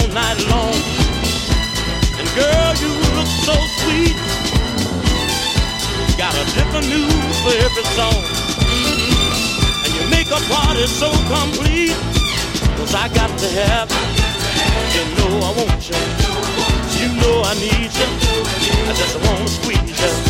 night long. And girl, you look so sweet. Got a different news for every song. And you make a party so complete. 'Cause I got to have you. You know I want you. You know I need you. I just wanna squeeze you.